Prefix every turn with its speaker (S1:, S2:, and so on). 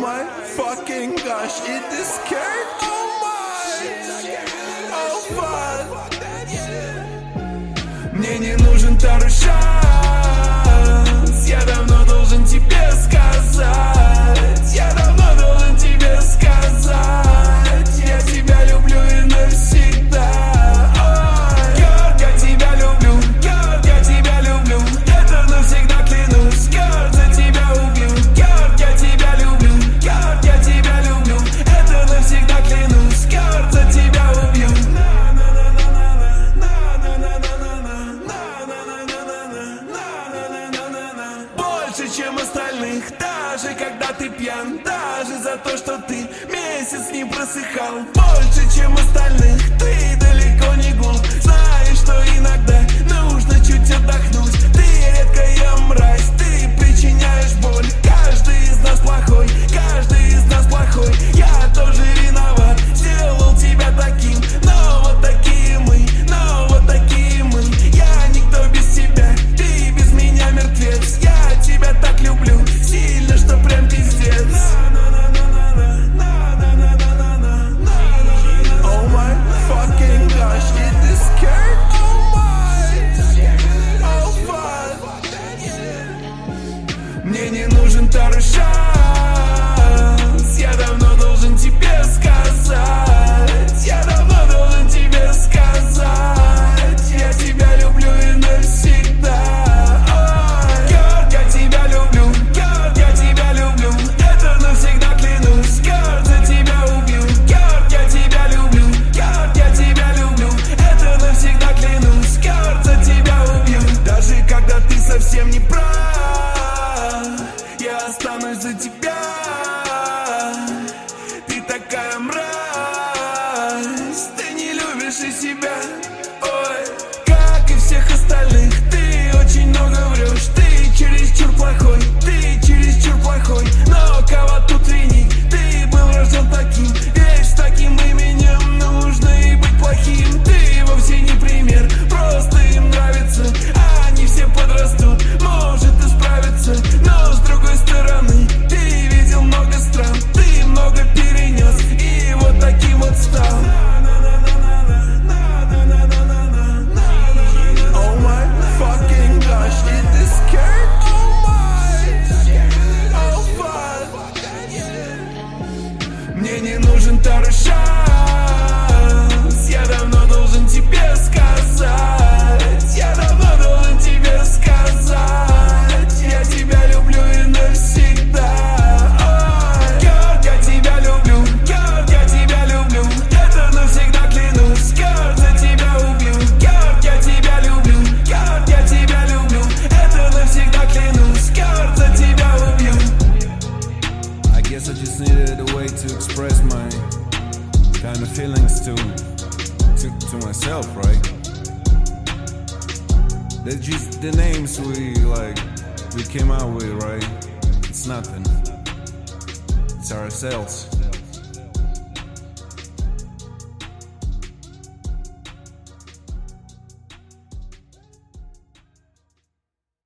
S1: my fucking gosh, it is scared. Oh my, oh fuck. Мне не нужен второй шанс. Я давно должен тебе сказать. Я давно должен тебе сказать. Я тебя люблю и навсегда. Ой, God, я тебя люблю. God, я тебя люблю. Это навсегда клянусь. God, за тебя убью. God, я тебя люблю. God, я тебя люблю. Это навсегда клянусь. God, за тебя убью. Больше, чем остальных, даже когда ты пьян, даже за то, что ты месяц не просыхал. Больше, чем остальных, ты далеко не глуп. Знаешь, что иногда нужно чуть отдохнуть. Ты редкая мразь, ты причиняешь боль. Каждый из нас плохой, каждый из нас плохой. Я тоже виноват, сделал тебя таким. Но вот такие мы, но вот такие мы. Я никто без тебя, ты без меня мертвец. Я тебя так люблю, сильно, что прям пиздец. Oh my fucking gosh, it is scared. Oh my, oh fuck. Мне не нужен второй шанс. Я давно должен тебе сказать. Я давно должен тебе сказать. Я тебя люблю и навсегда. Ой, God, я тебя люблю. God, я тебя люблю. Это навсегда клянусь. God, за тебя убью. God, я тебя люблю. God, я тебя люблю. Это навсегда клянусь. God, за тебя убью. Даже когда ты совсем не прав, я останусь за тебя. Ты такая мразь, ты не любишь и себя. Ой, как и всех остальных, ты очень много врешь. Ты чересчур плохой, ты чересчур плохой. Но кого тут винить? Ты был рожден таким, ведь с таким именем нужно и быть плохим. Ты вовсе не пример, просто им нравится. Они все подрастут, может исправиться. Но с другой стороны, ты видел много стран, ты много перенес и вот таким вот стал. Oh my fucking gosh, it is scared. Oh my, oh fuck. Мне не нужен второй шанс. Я давно должен тебе сказать. Я давно должен тебе сказать. Я тебя люблю и навсегда. Ой, God, я тебя люблю. God, я тебя люблю. Это навсегда клянусь. God, за тебя убью. God, я тебя люблю. God, я тебя люблю. Это навсегда клянусь. God, за тебя убью.
S2: I guess I just needed a way to express my kind of feelings to myself, right? They're just the names we came out with, right? It's nothing. It's ourselves.